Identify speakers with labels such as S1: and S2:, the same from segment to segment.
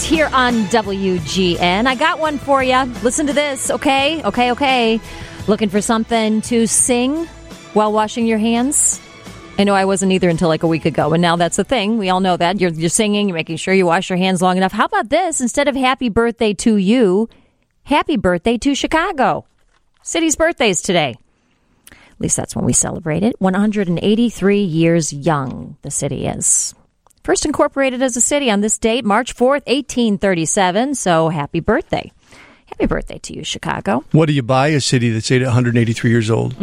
S1: here on WGN. I got one for you. Listen to this, okay? Okay. Looking for something to sing while washing your hands? I know I wasn't either until like a week ago, and now that's a thing. We all know that. You're singing, you're making sure you wash your hands long enough. How about this? Instead of happy birthday to you, happy birthday to Chicago. City's birthdays today. At least that's when we celebrate it. 183 years young, the city is. First incorporated as a city on this date, March 4th, 1837. So happy birthday. Happy birthday to you, Chicago.
S2: What do you buy a city that's 183 years old?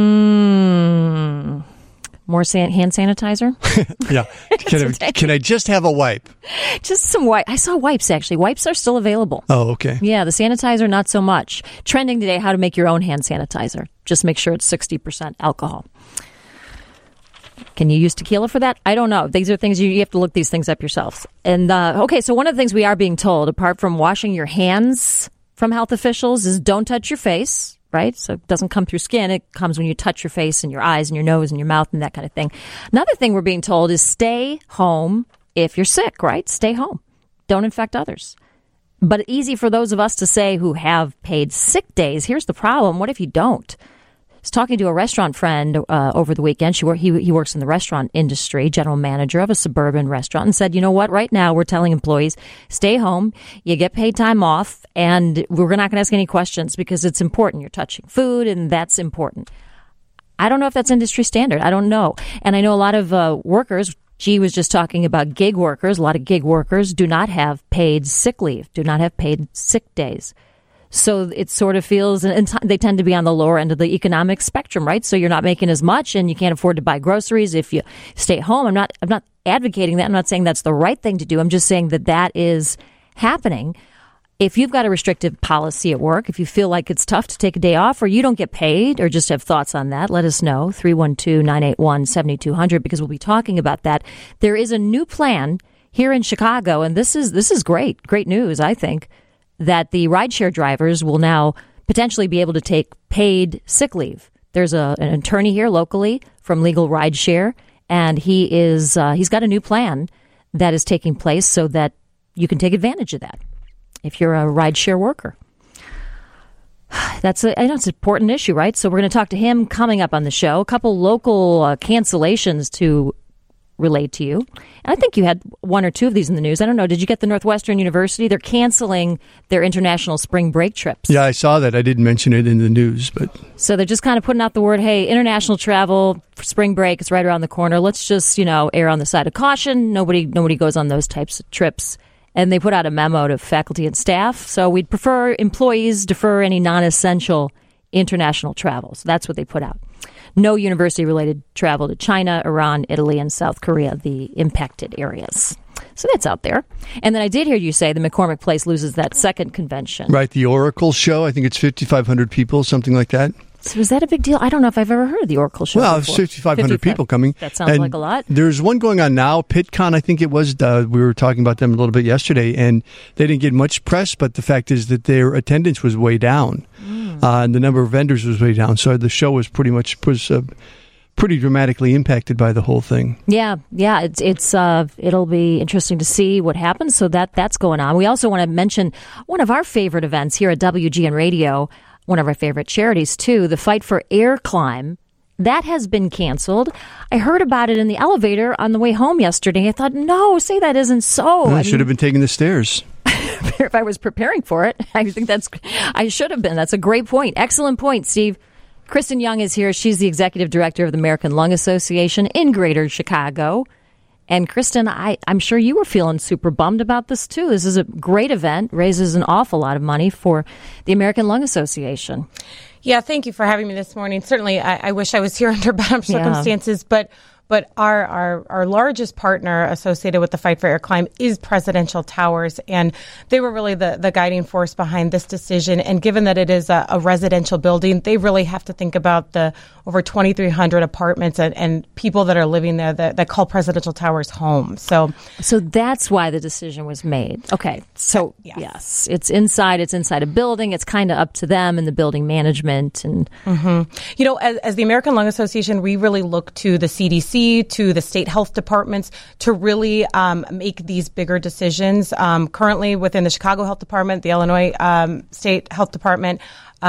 S1: More hand sanitizer?
S2: Yeah. Can I just have a wipe?
S1: Just some wipe. I saw wipes, actually. Wipes are still available.
S2: Oh, okay.
S1: Yeah, the sanitizer, not so much. Trending today, how to make your own hand sanitizer. Just make sure it's 60% alcohol. Can you use tequila for that? I don't know. These are things you have to look these things up yourselves. And okay, so one of the things we are being told, apart from washing your hands from health officials, is don't touch your face, right? So it doesn't come through skin. It comes when you touch your face and your eyes and your nose and your mouth and that kind of thing. Another thing we're being told is stay home if you're sick, right? Stay home. Don't infect others. But easy for those of us to say who have paid sick days. Here's the problem. What if you don't? I was talking to a restaurant friend over the weekend. He works in the restaurant industry, general manager of a suburban restaurant, and said, you know what, right now we're telling employees, stay home, you get paid time off, and we're not going to ask any questions because it's important. You're touching food, and that's important. I don't know if that's industry standard. I don't know. And I know a lot of workers, G was just talking about gig workers, a lot of gig workers do not have paid sick leave, do not have paid sick days. So it sort of feels, and they tend to be on the lower end of the economic spectrum, right? So you're not making as much and you can't afford to buy groceries if you stay home. I'm not advocating that. I'm not saying that's the right thing to do. I'm just saying that is happening. If you've got a restrictive policy at work, if you feel like it's tough to take a day off or you don't get paid or just have thoughts on that, let us know, 312-981-7200, because we'll be talking about that. There is a new plan here in Chicago, and this is great news, I think, that the rideshare drivers will now potentially be able to take paid sick leave. There's an attorney here locally from Legal Rideshare, and he's got a new plan that is taking place so that you can take advantage of that if you're a rideshare worker. I know it's an important issue, right? So we're going to talk to him coming up on the show. A couple local cancellations to relate to you. And I think you had one or two of these in the news. I don't know. Did you get the Northwestern University? They're canceling their international spring break trips.
S2: Yeah, I saw that. I didn't mention it in the news, but
S1: so they're just kind of putting out the word, hey, international travel for spring break is right around the corner. Let's just, err on the side of caution. Nobody goes on those types of trips. And they put out a memo to faculty and staff. So we'd prefer employees defer any non-essential international travel. So that's what they put out. No university-related travel to China, Iran, Italy, and South Korea, the impacted areas. So that's out there. And then I did hear you say the McCormick Place loses that second convention.
S2: Right, the Oracle show. I think it's 5,500 people, something like that.
S1: So is that a big deal? I don't know if I've ever heard of the Oracle show
S2: Well,
S1: before.
S2: 5,500 people coming.
S1: That sounds like a lot.
S2: There's one going on now, PitCon, I think it was. We were talking about them a little bit yesterday, and they didn't get much press, but the fact is that their attendance was way down, and the number of vendors was way down. So the show was pretty dramatically impacted by the whole thing.
S1: Yeah. It'll be interesting to see what happens. So that's going on. We also want to mention one of our favorite events here at WGN Radio, one of our favorite charities too, the Fight for Air Climb. That has been canceled. I heard about it in the elevator on the way home yesterday. I thought, no, say that isn't so.
S2: I should have been taking the stairs.
S1: If I was preparing for it, I think I should have been. That's a great point. Excellent point, Steve. Kristen Young is here. She's the executive director of the American Lung Association in Greater Chicago. And Kristen, I'm sure you were feeling super bummed about this too. This is a great event, raises an awful lot of money for the American Lung Association.
S3: Yeah, thank you for having me this morning. Certainly, I wish I was here under better circumstances, but our largest partner associated with the Fight for Air Climb is Presidential Towers, and they were really the guiding force behind this decision. And given that it is a residential building, they really have to think about the over 2,300 apartments and people that are living there that call Presidential Towers home. So
S1: that's why the decision was made. Okay, so yes, it's inside a building. It's kind of up to them and the building management. And
S3: as the American Lung Association, we really look to the CDC CDC to the state health departments to really make these bigger decisions. Currently within the Chicago Health Department, the Illinois State Health Department,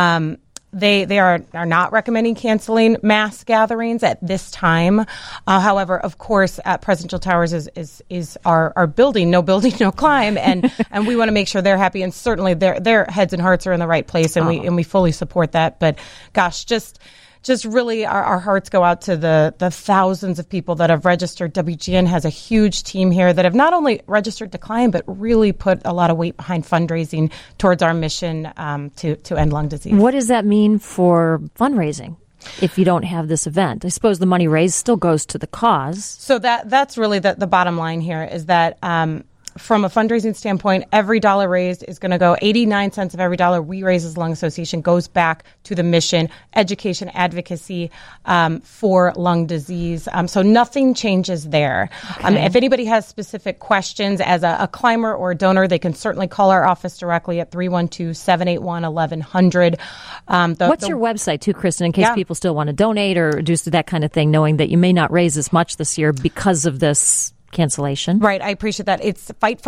S3: They are not recommending canceling mass gatherings at this time. However, of course, at Presidential Towers is our building, no climb, and we want to make sure they're happy, and certainly their heads and hearts are in the right place, and we fully support that. But gosh, just really our hearts go out to the thousands of people that have registered. WGN has a huge team here that have not only registered to climb, but really put a lot of weight behind fundraising towards our mission to end lung disease.
S1: What does that mean for fundraising if you don't have this event? I suppose the money raised still goes to the cause.
S3: So that's really the bottom line here is that from a fundraising standpoint, every dollar raised is going to go 89 cents of every dollar we raise as Lung Association goes back to the mission, education, advocacy for lung disease. So nothing changes there. Okay. If anybody has specific questions as a climber or a donor, they can certainly call our office directly at 312-781-1100.
S1: What's your website too, Kristen, in case people still want to donate or do that kind of thing, knowing that you may not raise as much this year because of this cancellation?
S3: Right. I appreciate that. It's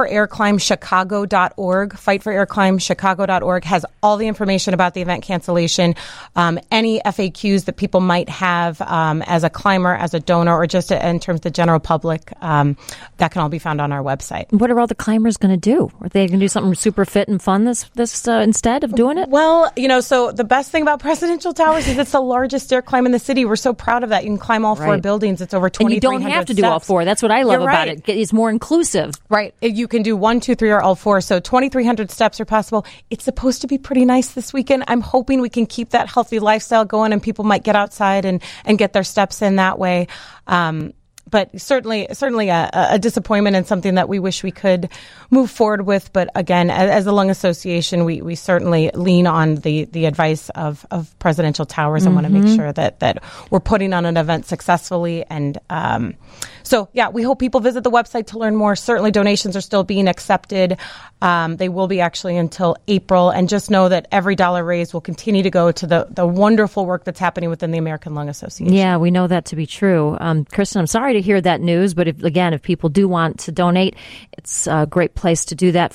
S3: fightforairclimbchicago.org. Fightforairclimbchicago.org has all the information about the event cancellation, any FAQs that people might have as a climber, as a donor, or just in terms of the general public. That can all be found on our website.
S1: What are all the climbers going to do? Are they going to do something super fit and fun this instead of doing it?
S3: Well, so the best thing about Presidential Towers is it's the largest stair climb in the city. We're so proud of that. You can climb all four buildings. It's over 2,300 steps.
S1: And you don't have to do all four. That's what I love about it. It's more inclusive.
S3: Right. You can do 1, 2, 3, or all four. So 2,300 steps are possible. It's supposed to be pretty nice this weekend. I'm hoping we can keep that healthy lifestyle going and people might get outside and get their steps in that way. But certainly a disappointment and something that we wish we could move forward with. But again, as a Lung Association, we certainly lean on the advice of Presidential Towers and want to make sure that we're putting on an event successfully. And we hope people visit the website to learn more. Certainly donations are still being accepted. They will be actually until April. And just know that every dollar raised will continue to go to the wonderful work that's happening within the American Lung Association.
S1: Yeah, we know that to be true. Kristen, I'm sorry to hear that news, but if people do want to donate, it's a great place to do that.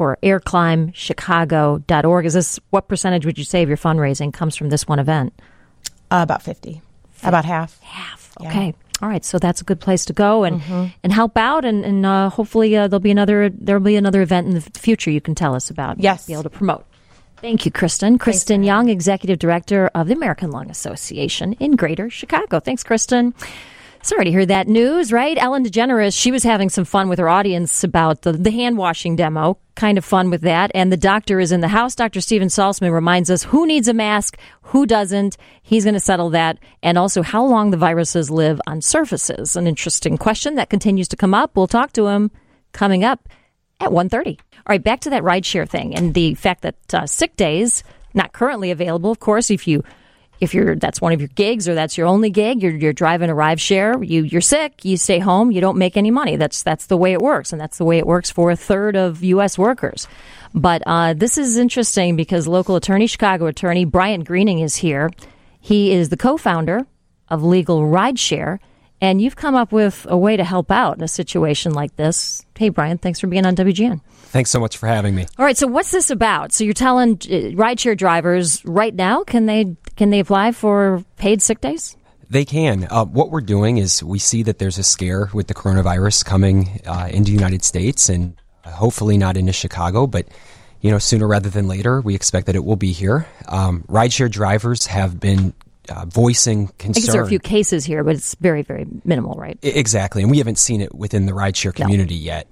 S1: Fightforairclimbchicago.org. What percentage would you say of your fundraising comes from this one event?
S3: About 50. About half.
S1: Okay. Yeah. All right, so that's a good place to go and help out, and hopefully there'll be another event in the future you can tell us about.
S3: Yes,
S1: be able to promote. Thank you, Kristen. Kristen Young, Executive Director of the American Lung Association in Greater Chicago. Thanks, Kristen. Sorry to hear that news, right? Ellen DeGeneres, she was having some fun with her audience about the hand washing demo. Kind of fun with that. And the doctor is in the house. Dr. Steven Salzman reminds us who needs a mask, who doesn't. He's going to settle that. And also how long the viruses live on surfaces. An interesting question that continues to come up. We'll talk to him coming up at 1:30. All right, back to that rideshare thing and the fact that sick days, not currently available, of course, if that's one of your gigs or that's your only gig, you're driving a ride share, you're sick, you stay home, you don't make any money. That's the way it works, and that's the way it works for a third of U.S. workers. But this is interesting because local Chicago attorney Bryant Greening is here. He is the co-founder of Legal Rideshare, and you've come up with a way to help out in a situation like this. Hey, Bryant, thanks for being on WGN.
S4: Thanks so much for having me.
S1: All right, so what's this about? So you're telling rideshare drivers right now, can they apply for paid sick days?
S4: They can. What we're doing is we see that there's a scare with the coronavirus coming into the United States and hopefully not into Chicago, but sooner rather than later, we expect that it will be here. Rideshare drivers have been voicing concern.
S1: I guess there are a few cases here, but it's very, very minimal, right?
S4: Exactly, and we haven't seen it within the rideshare community yet.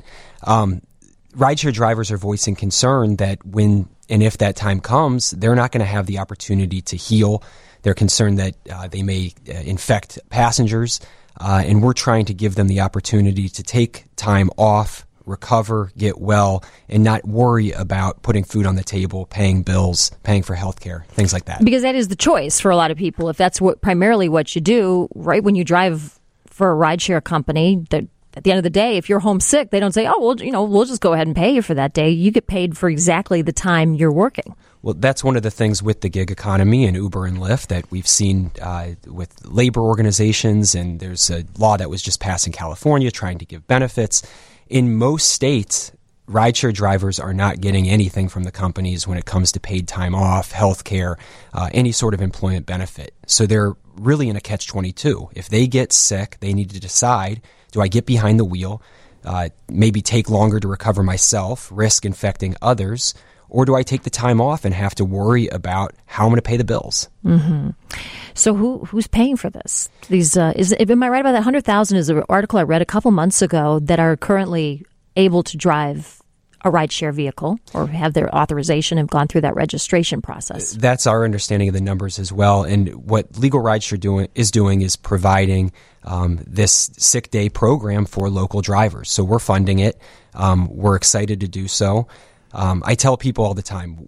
S4: Rideshare drivers are voicing concern that when and if that time comes, they're not going to have the opportunity to heal. They're concerned that they may infect passengers, and we're trying to give them the opportunity to take time off, recover, get well, and not worry about putting food on the table, paying bills, paying for health care, things like that.
S1: Because that is the choice for a lot of people. If that's primarily what you do, right, when you drive for a rideshare company, at the end of the day, if you're homesick, they don't say, oh, well, we'll just go ahead and pay you for that day. You get paid for exactly the time you're working.
S4: Well, that's one of the things with the gig economy and Uber and Lyft that we've seen with labor organizations, and there's a law that was just passed in California trying to give benefits. In most states, rideshare drivers are not getting anything from the companies when it comes to paid time off, health care, any sort of employment benefit. So they're really in a catch-22. If they get sick, they need to decide, do I get behind the wheel, maybe take longer to recover myself, risk infecting others, or do I take the time off and have to worry about how I'm going to pay the bills?
S1: Mm-hmm. So who's paying for this? These am I right about that? 100,000 is an article I read a couple months ago that are currently able to drive a rideshare vehicle or have their authorization and gone through that registration process.
S4: That's our understanding of the numbers as well. And what Legal Rideshare is providing this sick day program for local drivers. So we're funding it. We're excited to do so. I tell people all the time,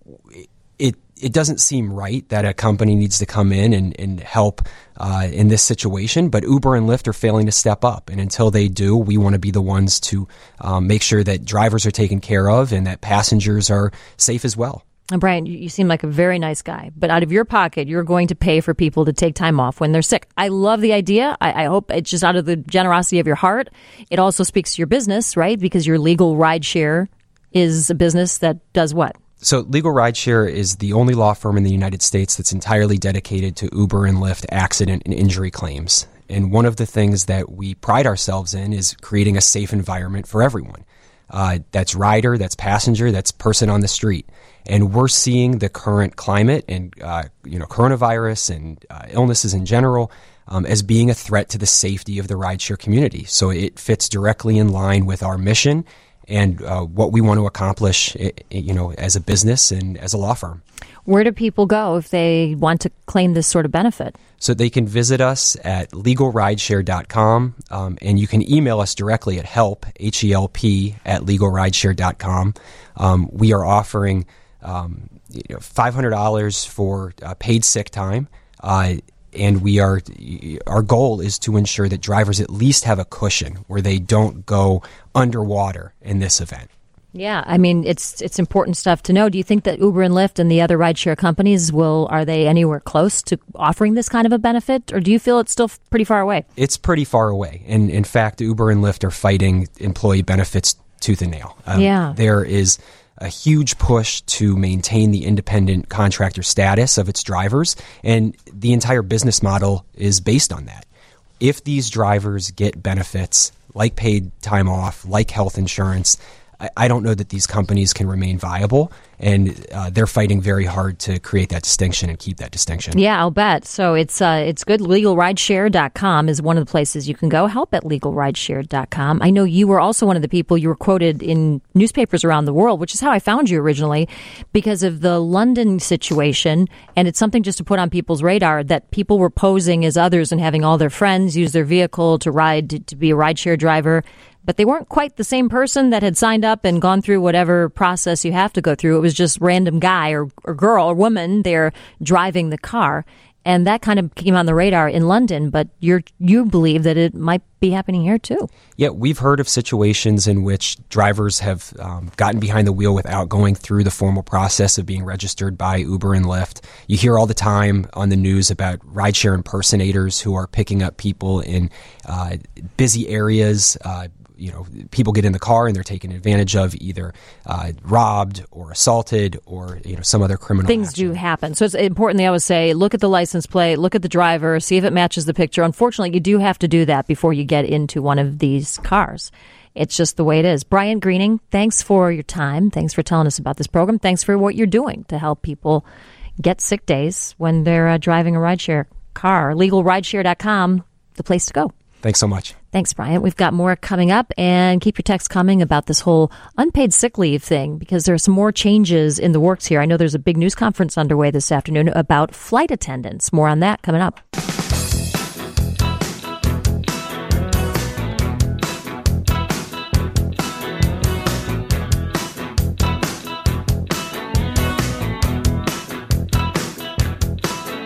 S4: it doesn't seem right that a company needs to come in and help in this situation, but Uber and Lyft are failing to step up. And until they do, we want to be the ones to make sure that drivers are taken care of and that passengers are safe as well.
S1: And Brian, you seem like a very nice guy, but out of your pocket, you're going to pay for people to take time off when they're sick. I love the idea. I hope it's just out of the generosity of your heart. It also speaks to your business, right? Because your Legal Rideshare is a business that does what?
S4: So Legal Rideshare is the only law firm in the United States that's entirely dedicated to Uber and Lyft accident and injury claims. And one of the things that we pride ourselves in is creating a safe environment for everyone. That's rider, that's passenger, that's person on the street. And we're seeing the current climate and coronavirus and illnesses in general as being a threat to the safety of the rideshare community. So it fits directly in line with our mission and what we want to accomplish, as a business and as a law firm.
S1: Where do people go if they want to claim this sort of benefit?
S4: So they can visit us at legalrideshare.com, and you can email us directly at help, HELP, at legalrideshare.com. We are offering $500 for paid sick time, and our goal is to ensure that drivers at least have a cushion where they don't go underwater in this event.
S1: Yeah, I mean, it's important stuff to know. Do you think that Uber and Lyft and the other rideshare companies are they anywhere close to offering this kind of a benefit, or do you feel it's still pretty far away?
S4: It's pretty far away. And in fact, Uber and Lyft are fighting employee benefits tooth and nail. There is a huge push to maintain the independent contractor status of its drivers, and the entire business model is based on that. If these drivers get benefits like paid time off, like health insurance, I don't know that these companies can remain viable, and they're fighting very hard to create that distinction and keep that distinction.
S1: Yeah, I'll bet. So it's good. LegalRideshare.com is one of the places you can go. Help at LegalRideshare.com. I know you were also one of the people you were quoted in newspapers around the world, which is how I found you originally, because of the London situation. And it's something just to put on people's radar that people were posing as others and having all their friends use their vehicle to ride to be a rideshare driver. But they weren't quite the same person that had signed up and gone through whatever process you have to go through. It was just random guy or girl or woman there driving the car. And that kind of came on the radar in London. But you believe that it might be happening here, too.
S4: Yeah, we've heard of situations in which drivers have gotten behind the wheel without going through the formal process of being registered by Uber and Lyft. You hear all the time on the news about rideshare impersonators who are picking up people in busy areas. People get in the car and they're taken advantage of, either robbed or assaulted or some other criminal
S1: things
S4: action.
S1: Do happen. So it's important. They always say, look at the license plate, look at the driver, see if it matches the picture. Unfortunately, you do have to do that before you get into one of these cars. It's just the way it is. Brian Greening, thanks for your time. Thanks for telling us about this program. Thanks for what you're doing to help people get sick days when they're driving a rideshare car. LegalRideshare.com, the place to go.
S4: Thanks so much.
S1: Thanks, Brian. We've got more coming up, and keep your texts coming about this whole unpaid sick leave thing, because there are some more changes in the works here. I know there's a big news conference underway this afternoon about flight attendants. More on that coming up.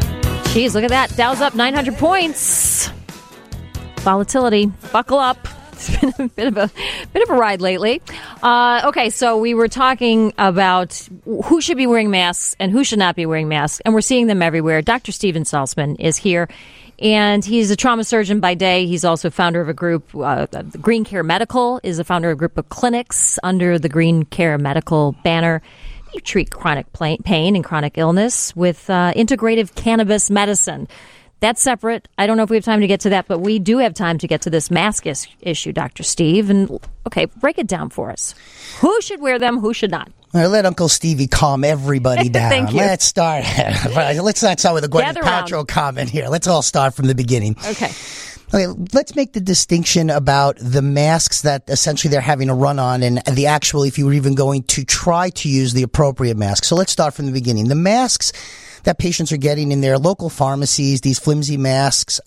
S1: Geez, look at that. Dow's up 900 points. Volatility. Buckle up. It's been a bit of a ride lately. Okay, so we were talking about who should be wearing masks and who should not be wearing masks, and we're seeing them everywhere. Dr. Steven Salzman is here, and he's a trauma surgeon by day. He's also founder of a group, Green Care Medical is a founder of a group of clinics under the Green Care Medical banner. You treat chronic pain and chronic illness with integrative cannabis medicine. That's separate. I don't know if we have time to get to that, but we do have time to get to this mask issue, Dr. Steve. And, okay, break it down for us. Who should wear them? Who should not?
S5: Well, let Uncle Stevie calm everybody down.
S1: Thank you.
S5: Let's start. Let's not start with a Gwyneth Paltrow comment here. Let's all start from the beginning.
S1: Okay,
S5: let's make the distinction about the masks that essentially they're having a run on and the actual, if you were even going to try to use the appropriate mask. So let's start from the beginning. The masks that patients are getting in their local pharmacies, these flimsy masks,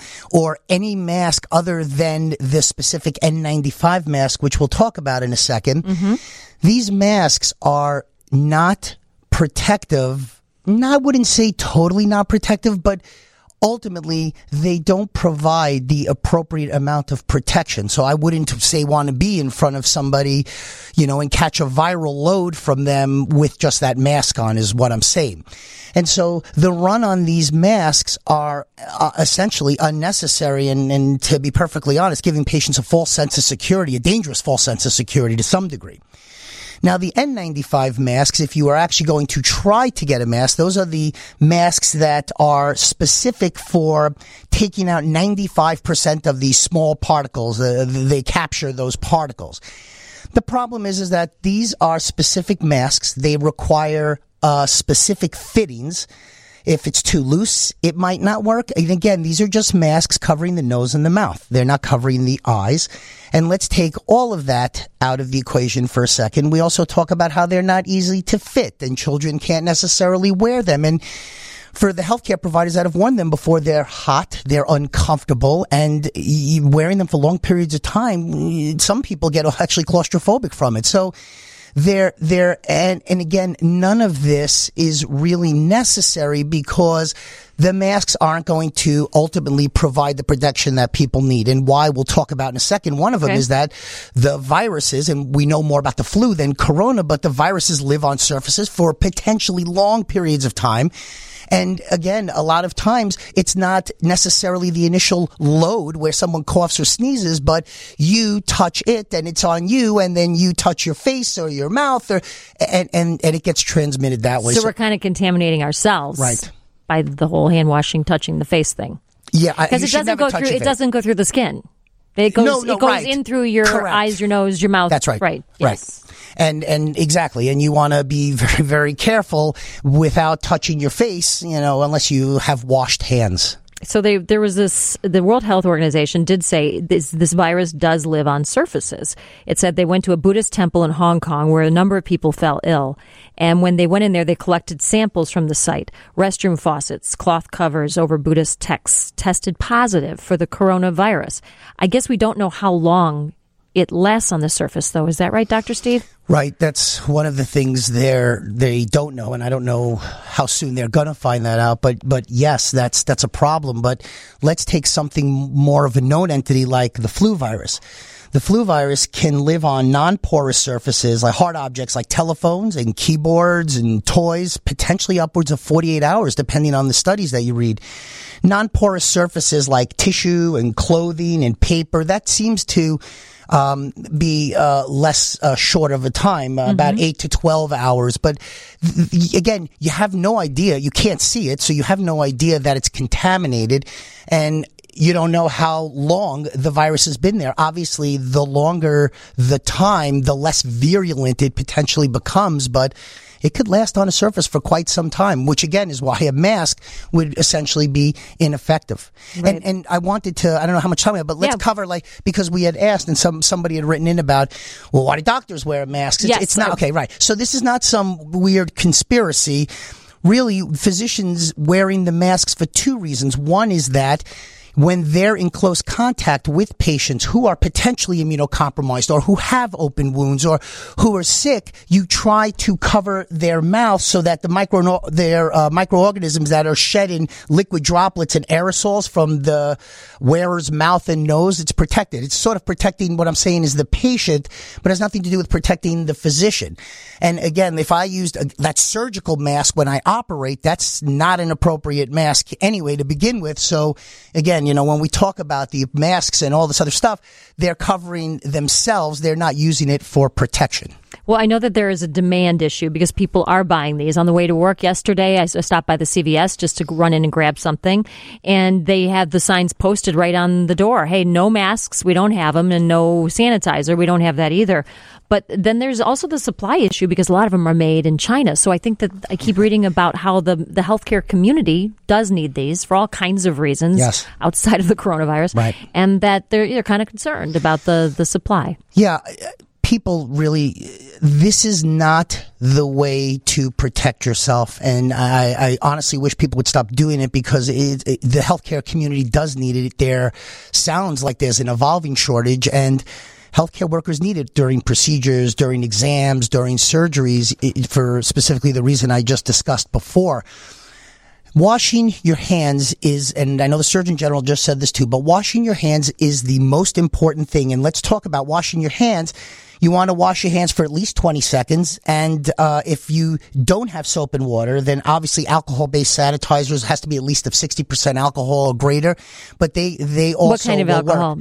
S5: or any mask other than the specific N95 mask, which we'll talk about in a second. Mm-hmm. These masks are not protective. I wouldn't say totally not protective, but ultimately, they don't provide the appropriate amount of protection. So I wouldn't say want to be in front of somebody, and catch a viral load from them with just that mask on is what I'm saying. And so the run on these masks are essentially unnecessary and to be perfectly honest, giving patients a false sense of security, a dangerous false sense of security to some degree. Now, the N95 masks, if you are actually going to try to get a mask, those are the masks that are specific for taking out 95% of these small particles. They capture those particles. The problem is that these are specific masks. They require specific fittings. If it's too loose, it might not work. And again, these are just masks covering the nose and the mouth. They're not covering the eyes. And let's take all of that out of the equation for a second. We also talk about how they're not easy to fit and children can't necessarily wear them. And for the healthcare providers that have worn them before, they're hot, they're uncomfortable, and wearing them for long periods of time, some people get actually claustrophobic from it. So and again, none of this is really necessary because the masks aren't going to ultimately provide the protection that people need. And why we'll talk about in a second. One of them is that the viruses, and we know more about the flu than corona, but the viruses live on surfaces for potentially long periods of time. And again, a lot of times it's not necessarily the initial load where someone coughs or sneezes, but you touch it and it's on you, and then you touch your face or your mouth, and it gets transmitted that way.
S1: So we're kind of contaminating ourselves,
S5: right,
S1: by the whole hand washing, touching the face thing.
S5: Yeah,
S1: because it doesn't go through the skin. It goes in through your eyes, your nose, your mouth.
S5: That's right.
S1: Right.
S5: Yes. Right. And exactly. And you want to be very, very careful without touching your face, unless you have washed hands.
S1: So there was the World Health Organization did say this virus does live on surfaces. It said they went to a Buddhist temple in Hong Kong where a number of people fell ill. And when they went in there, they collected samples from the site. Restroom faucets, cloth covers over Buddhist texts tested positive for the coronavirus. I guess we don't know how long it lasts on the surface, though. Is that right, Dr. Steve?
S5: Right. That's one of the things they don't know, and I don't know how soon they're going to find that out. But yes, that's a problem. But let's take something more of a known entity like the flu virus. The flu virus can live on non-porous surfaces like hard objects like telephones and keyboards and toys, potentially upwards of 48 hours, depending on the studies that you read. Non-porous surfaces like tissue and clothing and paper, that seems to be less short of a time, about 8 to 12 hours. But again, you have no idea. You can't see it, so you have no idea that it's contaminated. And you don't know how long the virus has been there. Obviously, the longer the time, the less virulent it potentially becomes. But it could last on a surface for quite some time, which again is why a mask would essentially be ineffective. Right. And I wanted to, I don't know how much time we have, but let's cover, because we had asked and somebody had written in about, well, why do doctors wear masks? It's not, okay, right. So this is not some weird conspiracy. Really, physicians wearing the masks for two reasons. One is that when they're in close contact with patients who are potentially immunocompromised or who have open wounds or who are sick, you try to cover their mouth so that the microorganisms that are shed in liquid droplets and aerosols from the wearer's mouth and nose, it's protected. It's sort of protecting, what I'm saying is the patient, but it has nothing to do with protecting the physician. And again, if I used that surgical mask when I operate, that's not an appropriate mask anyway to begin with. So again, when we talk about the masks and all this other stuff, they're covering themselves. They're not using it for protection.
S1: Well, I know that there is a demand issue because people are buying these. On the way to work yesterday, I stopped by the CVS just to run in and grab something, and they have the signs posted right on the door. Hey, no masks, we don't have them, and no sanitizer, we don't have that either. But then there's also the supply issue because a lot of them are made in China. So I think that I keep reading about how the healthcare community does need these for all kinds of reasons outside of the coronavirus,
S5: right? And
S1: that they're kind of concerned about the supply.
S5: Yeah. People really, this is not the way to protect yourself. And I honestly wish people would stop doing it because the healthcare community does need it. There sounds like there's an evolving shortage, and healthcare workers need it during procedures, during exams, during surgeries, for specifically the reason I just discussed before. Washing your hands is, and I know the Surgeon General just said this too, but washing your hands is the most important thing. And let's talk about washing your hands. You want to wash your hands for at least 20 seconds. And if you don't have soap and water, then obviously alcohol-based sanitizers has to be at least of 60% alcohol or greater. But they also
S1: what kind of alcohol?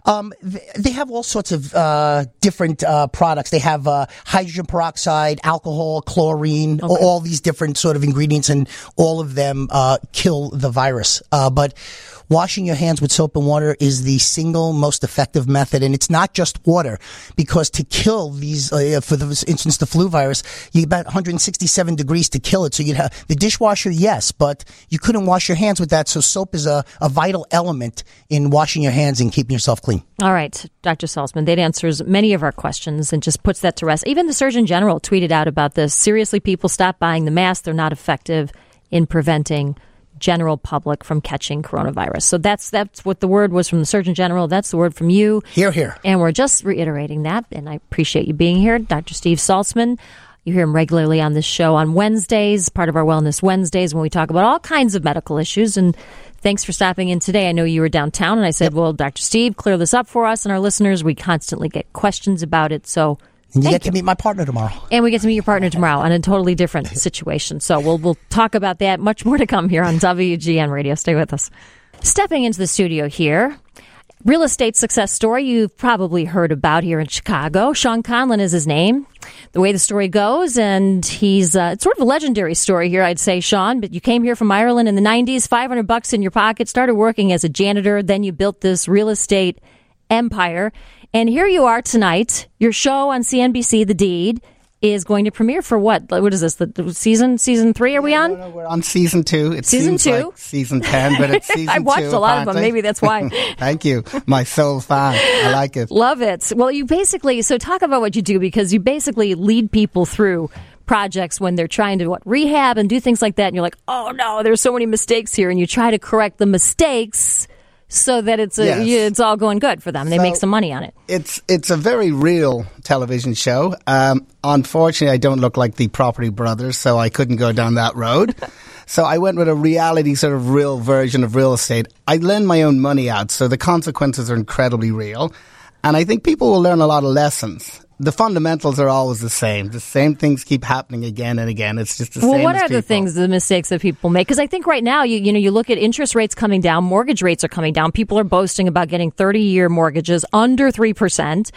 S5: They have all sorts of different products. They have hydrogen peroxide, alcohol, chlorine, all these different sort of ingredients, and all of them kill the virus. But washing your hands with soap and water is the single most effective method. And it's not just water, because to kill these, for instance, the flu virus, you about 167 degrees to kill it. So you'd have the dishwasher, yes, but you couldn't wash your hands with that. So soap is a vital element in washing your hands and keeping yourself clean.
S1: All right, Dr. Salzman, that answers many of our questions and just puts that to rest. Even the Surgeon General tweeted out about this. Seriously, people, stop buying the masks. They're not effective in preventing general public from catching coronavirus. So that's what the word was from the Surgeon General. That's the word from you.
S5: Hear, hear.
S1: And we're just reiterating that. And I appreciate you being here, Dr. Steve Salzman. You hear him regularly on this show on Wednesdays, part of our Wellness Wednesdays, when we talk about all kinds of medical issues. And thanks for stopping in today. I know you were downtown, and I said, well, Dr. Steve, clear this up for us and our listeners. We constantly get questions about it. So
S5: and you get to meet my partner tomorrow.
S1: And we get to meet your partner tomorrow on a totally different situation. So we'll talk about that. Much more to come here on WGN Radio. Stay with us. Stepping into the studio here, real estate success story you've probably heard about here in Chicago. Sean Conlon is his name. The way the story goes, and he's it's sort of a legendary story here, I'd say, Sean. But you came here from Ireland in the 90s, $500 in your pocket, started working as a janitor. Then you built this real estate empire. And here you are tonight. Your show on CNBC, The Deed, is going to premiere for what? What is this? The season 3? Are we on?
S6: No, we're on season 2. It
S1: season
S6: seems
S1: 2?
S6: Like season 10, but it's season 2.
S1: I watched a lot of them. Maybe that's why.
S6: Thank you. My sole fan. I like it.
S1: Love it. Well, you basically, so talk about what you do, because you basically lead people through projects when they're trying to rehab and do things like that. And you're like, oh no, there's so many mistakes here. And you try to correct the mistakes so that it's all going good for them. They make some money on it.
S6: It's a very real television show. Unfortunately, I don't look like the Property Brothers, so I couldn't go down that road. So I went with a reality sort of real version of real estate. I lend my own money out, so the consequences are incredibly real. And I think people will learn a lot of lessons. The fundamentals are always the same. The same things keep happening again and again. It's just the same.
S1: Well, what
S6: as
S1: are the mistakes that people make? Because I think right now, you look at interest rates coming down, mortgage rates are coming down. People are boasting about getting 30-year mortgages under 3%.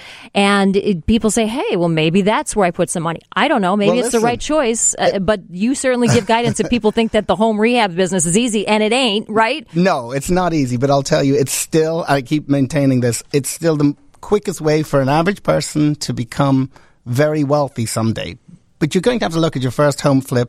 S1: And people say, hey, well, maybe that's where I put some money. I don't know. Maybe it's the right choice. But you certainly give guidance if people think that the home rehab business is easy, and it ain't, right?
S6: No, it's not easy. But I'll tell you, it's still, I keep maintaining this, it's still the quickest way for an average person to become very wealthy someday. But you're going to have to look at your first home flip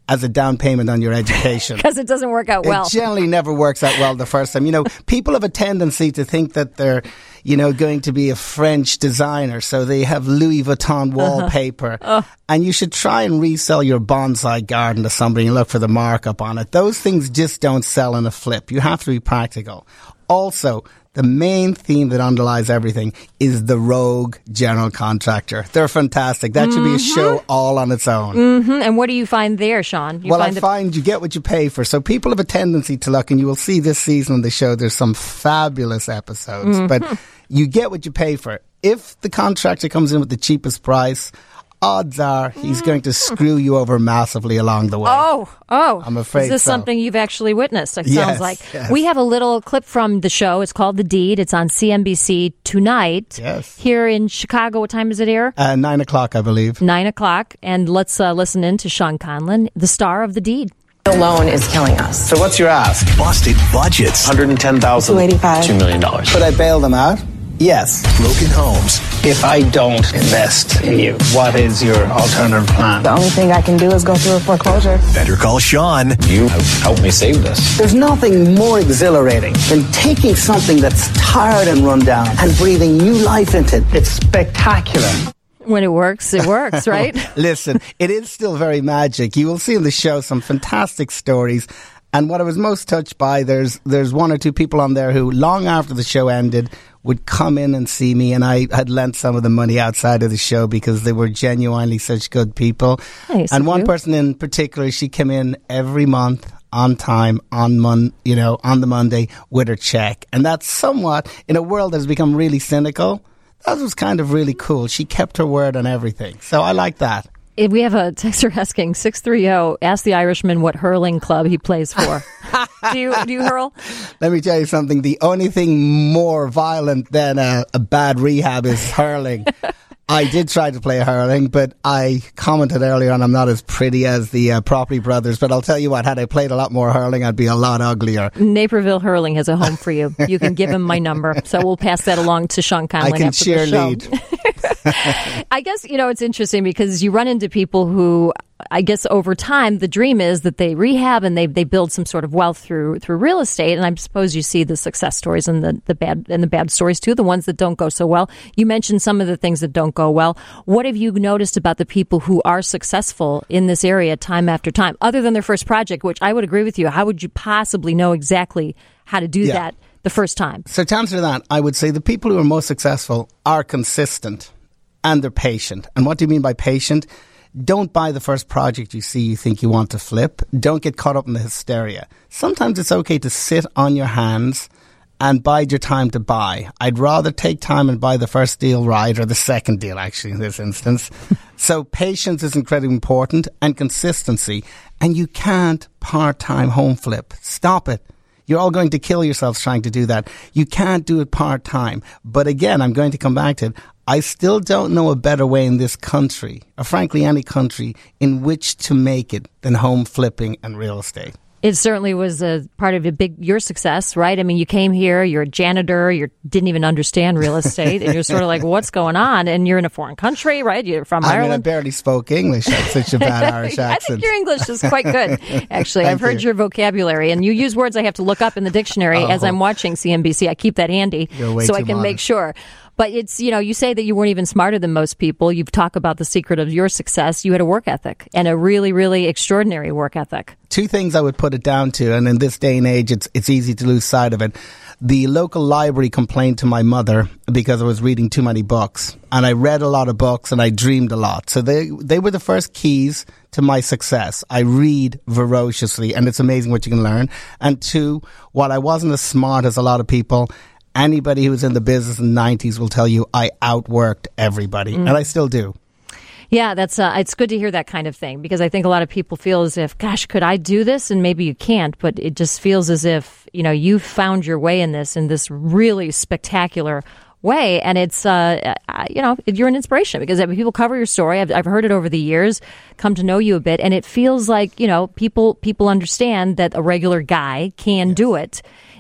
S6: as a down payment on your education.
S1: Because it doesn't work out well.
S6: It generally never works out well the first time. People have a tendency to think that they're, going to be a French designer, so they have Louis Vuitton wallpaper. And you should try and resell your bonsai garden to somebody and look for the markup on it. Those things just don't sell in a flip. You have to be practical. Also, the main theme that underlies everything is the rogue general contractor. They're fantastic. That should be a show all on its own.
S1: And what do you find there, Sean?
S6: I find you get what you pay for. So people have a tendency to look, and you will see this season on the show, there's some fabulous episodes. But you get what you pay for. If the contractor comes in with the cheapest price, odds are he's going to screw you over massively along the way.
S1: Oh.
S6: I'm afraid
S1: Is this
S6: so.
S1: something you've actually witnessed? It
S6: Yes,
S1: sounds like.
S6: yes.
S1: We have a little clip from the show. It's called The Deed. It's on CNBC tonight.
S6: Yes.
S1: Here in Chicago. What time does it air?
S6: 9 o'clock, I believe.
S1: 9 o'clock. And let's listen in to Sean Conlon, the star of The Deed.
S7: Alone is killing us.
S8: So what's your ask?
S9: Busted budgets.
S8: 110,000.
S7: $285.
S8: $2 million.
S6: Should I bail them out? Yes.
S9: Broken homes.
S8: If I don't invest in you, what is your alternative plan?
S7: The only thing I can do is go through a foreclosure.
S9: Better call Sean.
S8: You have helped me save this.
S10: There's nothing more exhilarating than taking something that's tired and run down and breathing new life into it. It's spectacular.
S1: When it works, right?
S6: Listen, it is still very magic. You will see in the show some fantastic stories. And what I was most touched by, there's one or two people on there who, long after the show ended, would come in and see me, and I had lent some of the money outside of the show because they were genuinely such good people.
S1: Nice
S6: and one
S1: you.
S6: person in particular, she came in every month on time, on the Monday with her check. And that's somewhat, in a world that has become really cynical, that was kind of really cool. She kept her word on everything. So I like that.
S1: We have a texter asking 630. Ask the Irishman what hurling club he plays for. Do you hurl?
S6: Let me tell you something. The only thing more violent than a bad rehab is hurling. I did try to play hurling, but I commented earlier on I'm not as pretty as the Property Brothers. But I'll tell you what, had I played a lot more hurling, I'd be a lot uglier.
S1: Naperville Hurling has a home for you. You can give him my number. So we'll pass that along to Sean Conlon
S6: I can
S1: after the show.
S6: cheerlead.
S1: I guess, it's interesting because you run into people who, I guess over time, the dream is that they rehab and they build some sort of wealth through real estate. And I suppose you see the success stories and the bad stories too, the ones that don't go so well. You mentioned some of the things that don't go well. What have you noticed about the people who are successful in this area time after time, other than their first project, which I would agree with you. How would you possibly know exactly how to do that the first time?
S6: So to answer that, I would say the people who are most successful are consistent and they're patient. And what do you mean by patient? Don't buy the first project you see you think you want to flip. Don't get caught up in the hysteria. Sometimes it's okay to sit on your hands and bide your time to buy. I'd rather take time and buy the first deal right, or the second deal actually in this instance. So patience is incredibly important, and consistency. And you can't part-time home flip. Stop it. You're all going to kill yourselves trying to do that. You can't do it part-time. But again, I'm going to come back to it. I still don't know a better way in this country, or frankly any country, in which to make it than home flipping and real estate.
S1: It certainly was a part of your success, right? I mean, you came here, you're a janitor, you didn't even understand real estate, and you're sort of like, what's going on? And you're in a foreign country, right? You're from Ireland.
S6: I barely spoke English. I had such a bad Irish accent.
S1: I think your English is quite good, actually. I've heard your vocabulary, and you use words I have to look up in the dictionary as I'm watching CNBC. I keep that handy so I can make sure. But it's, you say that you weren't even smarter than most people. You've talked about the secret of your success. You had a work ethic, and a really, really extraordinary work ethic.
S6: Two things I would put it down to, and in this day and age, it's easy to lose sight of it. The local library complained to my mother because I was reading too many books. And I read a lot of books, and I dreamed a lot. So they were the first keys to my success. I read voraciously, and it's amazing what you can learn. And two, while I wasn't as smart as a lot of people, anybody who was in the business in the 90s will tell you I outworked everybody, and I still do.
S1: Yeah, that's it's good to hear that kind of thing, because I think a lot of people feel as if, gosh, could I do this? And maybe you can't, but it just feels as if, you found your way in this really spectacular way. And it's, you're an inspiration, because people cover your story. I've heard it over the years, come to know you a bit, and it feels like, people understand that a regular guy can do it.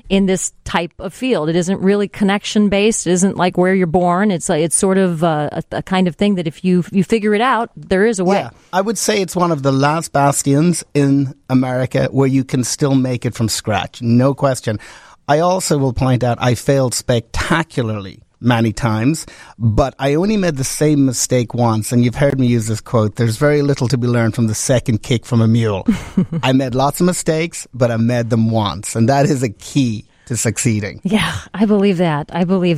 S1: in this type of field. It isn't really connection based. It isn't like where you're born. It's sort of a kind of thing that if you figure it out, there is a way.
S6: Yeah, I would say it's one of the last bastions in America where you can still make it from scratch. No question. I also will point out I failed spectacularly many times, but I only made the same mistake once, and you've heard me use this quote, there's very little to be learned from the second kick from a mule. I made lots of mistakes, but I made them once, and that is a key to succeeding.
S1: Yeah, I believe that.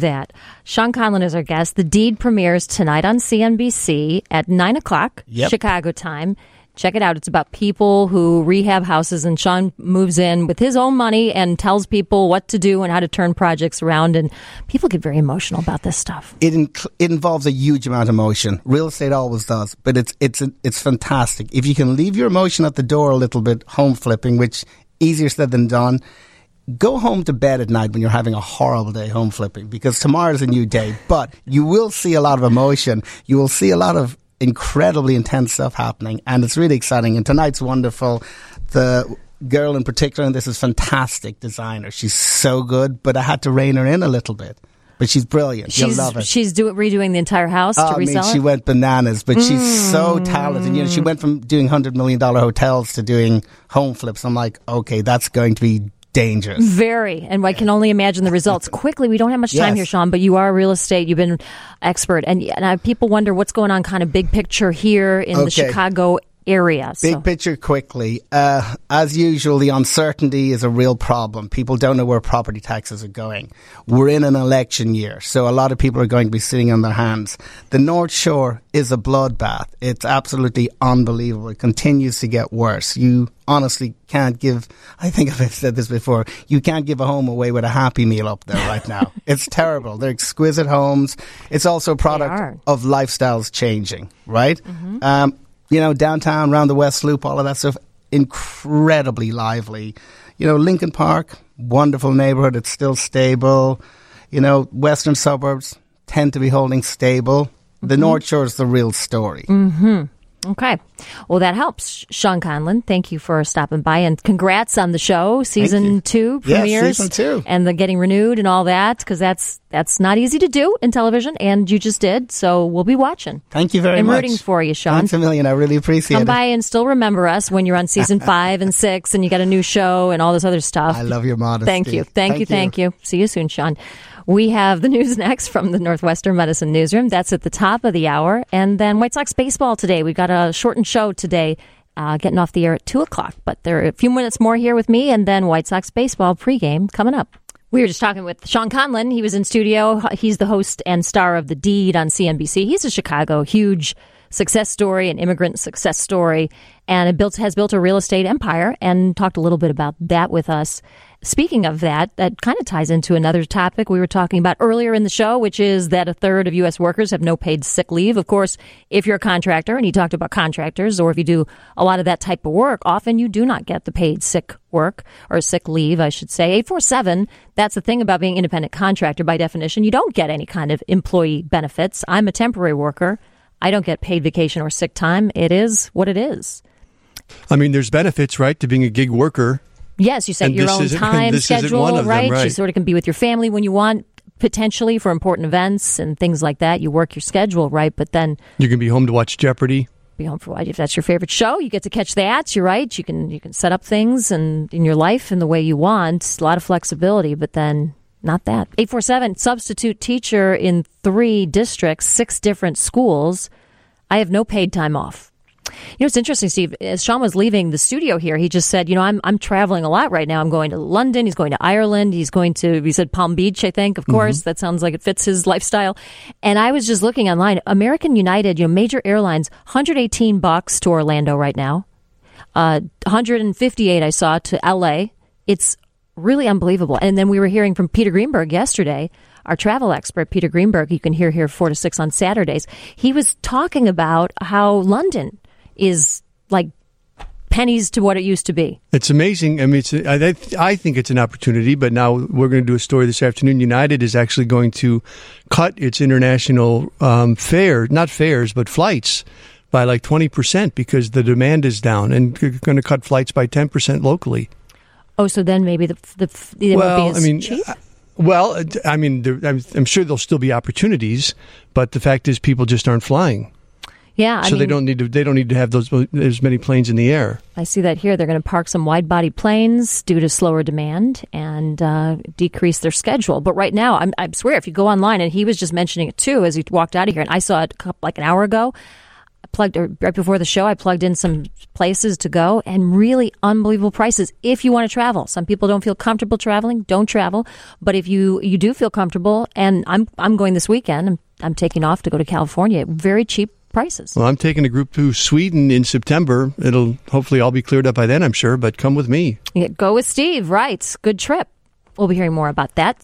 S1: Sean Conlon is our guest. The Deed premieres tonight on CNBC at 9 o'clock, Chicago time. Check it out. It's about people who rehab houses, and Sean moves in with his own money and tells people what to do and how to turn projects around. And people get very emotional about this stuff.
S6: It involves a huge amount of emotion. Real estate always does, but it's fantastic. If you can leave your emotion at the door a little bit, home flipping, which easier said than done. Go home to bed at night when you're having a horrible day home flipping, because tomorrow's a new day. But you will see a lot of emotion. You will see a lot of incredibly intense stuff happening, and it's really exciting. And tonight's wonderful. The girl in particular, and this is fantastic designer. She's so good, but I had to rein her in a little bit. But she's brilliant. You'll love it.
S1: She's redoing the entire house to resell it?
S6: She went bananas, but she's so talented. You know, she went from doing $100 million hotels to doing home flips. I'm like, okay, that's going to be dangerous.
S1: Very. And I can only imagine the results. Quickly, we don't have much time here, Sean, but you are real estate. You've been expert. And people wonder what's going on kind of big picture here in the Chicago area.
S6: Big picture quickly. As usual, the uncertainty is a real problem. People don't know where property taxes are going. We're in an election year, so a lot of people are going to be sitting on their hands. The North Shore is a bloodbath. It's absolutely unbelievable. It continues to get worse. You honestly can't give, I think I've said this before, you can't give a home away with a Happy Meal up there right now. It's terrible. They're exquisite homes. It's also a product of lifestyles changing, right? Mm-hmm. You know, downtown, around the West Loop, all of that stuff, incredibly lively. You know, Lincoln Park, wonderful neighborhood. It's still stable. You know, western suburbs tend to be holding stable. The North Shore is the real story.
S1: Mm-hmm. Okay. Well, that helps. Sean Conlon, thank you for stopping by, and congrats on the show. Season 2 premieres.
S6: Yeah, Season 2.
S1: And the getting renewed and all that, because that's not easy to do in television, and you just did, so we'll be watching.
S6: Thank you very much.
S1: I'm rooting for you, Sean.
S6: Thanks a million. I really appreciate it.
S1: Come by and still remember us when you're on Season 5 and 6, and you got a new show and all this other stuff.
S6: I love your modesty.
S1: Thank you. See you soon, Sean. We have the news next from the Northwestern Medicine Newsroom. That's at the top of the hour. And then White Sox baseball today. We've got a shortened show today, getting off the air at 2 o'clock. But there are a few minutes more here with me, and then White Sox baseball pregame coming up. We were just talking with Sean Conlon. He was in studio. He's the host and star of The Deed on CNBC. He's a Chicago huge success story, an immigrant success story, and has built a real estate empire, and talked a little bit about that with us. Speaking of that kind of ties into another topic we were talking about earlier in the show, which is that a third of U.S. workers have no paid sick leave. Of course, if you're a contractor, and he talked about contractors, or if you do a lot of that type of work, often you do not get the paid sick work, or sick leave, I should say. 847, that's the thing about being an independent contractor. By definition, you don't get any kind of employee benefits. I'm a temporary worker. I don't get paid vacation or sick time. It is what it is.
S2: I mean, there's benefits, right, to being a gig worker.
S1: Yes, you set your own time schedule, right? You sort of can be with your family when you want, potentially for important events and things like that. You work your schedule, right? But then
S2: you can be home to watch Jeopardy.
S1: Be home for if that's your favorite show. You get to catch that. You're right. You can set up things and in your life in the way you want. A lot of flexibility, but then not that. 847, substitute teacher in 3 districts, 6 different schools. I have no paid time off. You know, it's interesting, Steve. As Sean was leaving the studio here, he just said, you know, I'm traveling a lot right now. I'm going to London. He's going to Ireland. He said Palm Beach, I think, of course. That sounds like it fits his lifestyle. And I was just looking online. American United, you know, major airlines, $118 to Orlando right now. 158 I saw to LA. It's really unbelievable. And then we were hearing from Peter Greenberg yesterday, our travel expert, Peter Greenberg. You can hear here 4 to 6 on Saturdays. He was talking about how London is like pennies to what it used to be.
S2: It's amazing. I mean, I think it's an opportunity, but now we're going to do a story this afternoon. United is actually going to cut its international flights by like 20% because the demand is down, and you're going to cut flights by 10% locally.
S1: Oh, so then maybe they won't be as cheap?
S2: I'm sure there'll still be opportunities, but the fact is people just aren't flying.
S1: Yeah,
S2: they don't need to have as many planes in the air.
S1: I see that here. They're going to park some wide-body planes due to slower demand and decrease their schedule. But right now, I swear, if you go online, and he was just mentioning it too as he walked out of here, and I saw it like an hour ago. Right before the show, I plugged in some places to go, and really unbelievable prices if you want to travel. Some people don't feel comfortable traveling, don't travel. But if you do feel comfortable, and I'm going this weekend, I'm taking off to go to California, very cheap prices.
S2: Well, I'm taking a group to Sweden in September. It'll hopefully all be cleared up by then, I'm sure, but come with me.
S1: Yeah, go with Steve, right. Good trip. We'll be hearing more about that.